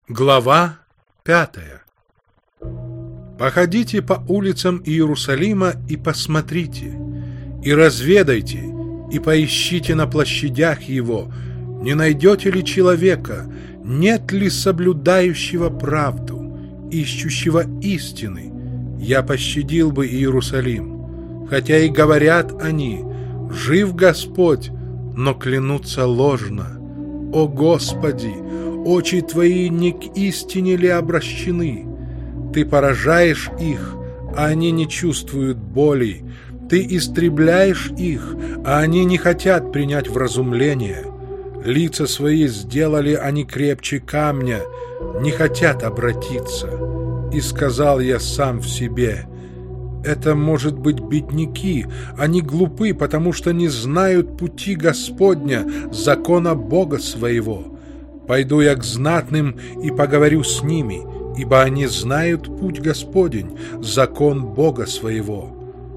Глава 5. Походите по улицам Иерусалима и посмотрите, и разведайте, и поищите на площадях его, не найдете ли человека, нет ли соблюдающего правду, ищущего истины. Я пощадил бы Иерусалим, хотя и говорят они: жив Господь, но клянутся ложно. О Господи, очи Твои не к истине ли обращены? Ты поражаешь их, а они не чувствуют боли. Ты истребляешь их, а они не хотят принять вразумление. Лица свои сделали они крепче камня, не хотят обратиться. И сказал я сам в себе: это, может быть, бедняки, они глупы, потому что не знают пути Господня, закона Бога своего. Пойду я к знатным и поговорю с ними, ибо они знают путь Господень, закон Бога своего.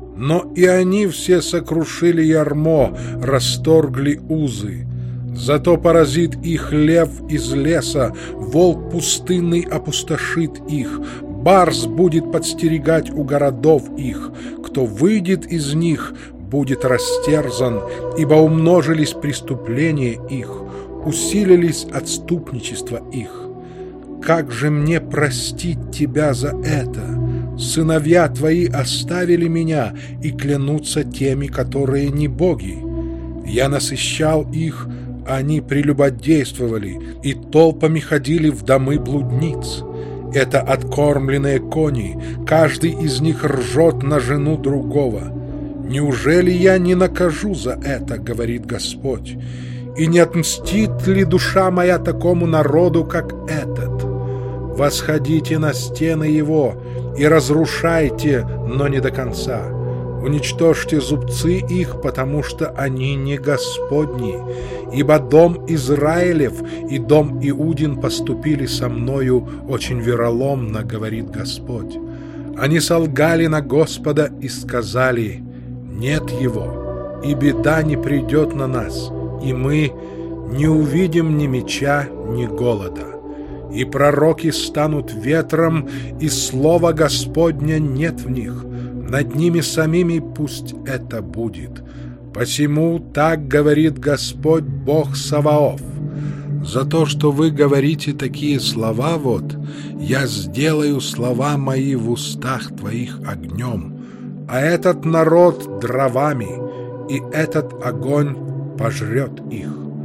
Но и они все сокрушили ярмо, расторгли узы. Зато поразит их лев из леса, волк пустынный опустошит их, барс будет подстерегать у городов их, кто выйдет из них, будет растерзан, ибо умножились преступления их, усилились отступничество их. Как же мне простить тебя за это? Сыновья твои оставили меня и клянутся теми, которые не боги. Я насыщал их, они прелюбодействовали и толпами ходили в домы блудниц. Это откормленные кони, каждый из них ржет на жену другого. Неужели я не накажу за это, говорит Господь? И не отмстит ли душа моя такому народу, как этот? Восходите на стены его и разрушайте, но не до конца. Уничтожьте зубцы их, потому что они не Господни. Ибо дом Израилев и дом Иудин поступили со мною очень вероломно, говорит Господь. Они солгали на Господа и сказали: нет его, и беда не придет на нас, и мы не увидим ни меча, ни голода. И пророки станут ветром, и слова Господня нет в них. Над ними самими пусть это будет. Посему так говорит Господь Бог Саваоф: за то, что вы говорите такие слова, вот, я сделаю слова мои в устах твоих огнем, а этот народ дровами, и этот огонь пожрет их.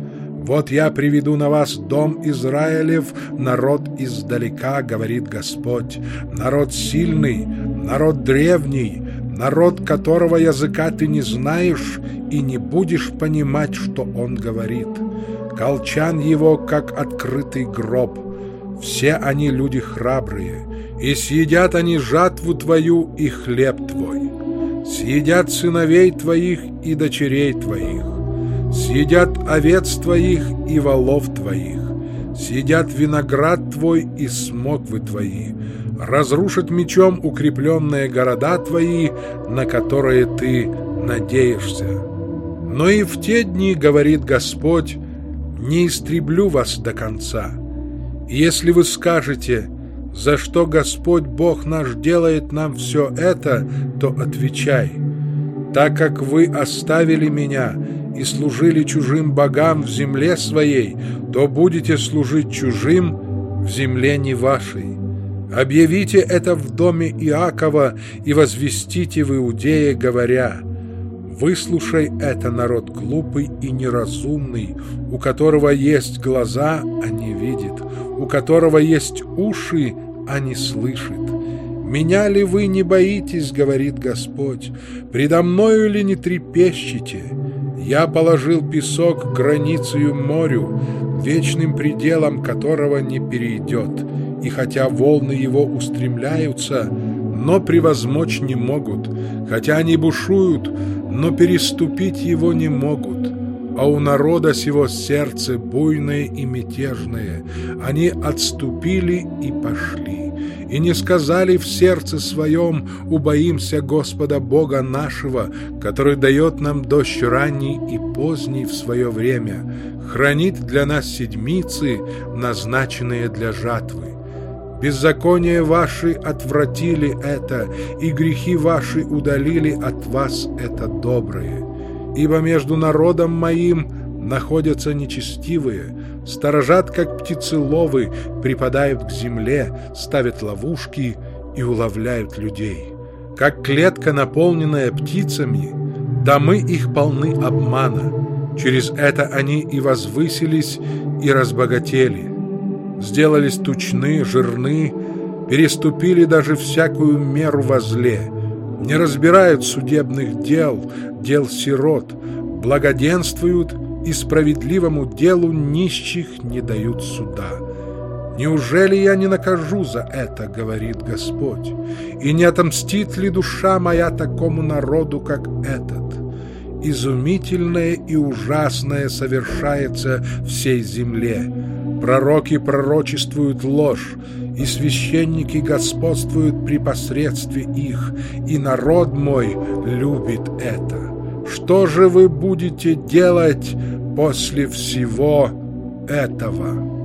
Вот я приведу на вас дом Израилев, народ издалека, говорит Господь, народ сильный, народ древний, народ, которого языка ты не знаешь и не будешь понимать, что он говорит. Колчан его, как открытый гроб. Все они люди храбрые, и съедят они жатву твою и хлеб твой. Съедят сыновей твоих и дочерей твоих. Съедят овец твоих и волов твоих, съедят виноград твой и смоквы твои, разрушат мечом укрепленные города твои, на которые ты надеешься. Но и в те дни, говорит Господь, не истреблю вас до конца. И если вы скажете: за что Господь Бог наш делает нам все это, то отвечай: так как вы оставили меня и служили чужим богам в земле своей, то будете служить чужим в земле не вашей. Объявите это в доме Иакова и возвестите в Иудее, говоря: выслушай это, народ глупый и неразумный, у которого есть глаза, а не видит, у которого есть уши, а не слышит. Меня ли вы не боитесь, говорит Господь, предо мною ли не трепещете? Я положил песок границею морю, вечным пределом которого не перейдет, и хотя волны его устремляются, но превозмочь не могут, хотя они бушуют, но переступить его не могут. А у народа сего сердце буйное и мятежное, они отступили и пошли, и не сказали в сердце своем: убоимся Господа Бога нашего, который дает нам дождь ранний и поздний в свое время, хранит для нас седмицы, назначенные для жатвы. Беззакония ваши отвратили это, и грехи ваши удалили от вас это доброе. Ибо между народом моим находятся нечестивые, сторожат, как птицеловы, припадают к земле, ставят ловушки и уловляют людей. Как клетка, наполненная птицами, домы их полны обмана. Через это они и возвысились, и разбогатели. Сделались тучны, жирны, переступили даже всякую меру во зле. Не разбирают судебных дел, дел сирот, благоденствуют и справедливому делу нищих не дают суда. Неужели я не накажу за это, говорит Господь, и не отомстит ли душа моя такому народу, как этот? Изумительное и ужасное совершается всей земле. Пророки пророчествуют ложь, и священники господствуют при посредстве их, и народ мой любит это. Что же вы будете делать после всего этого?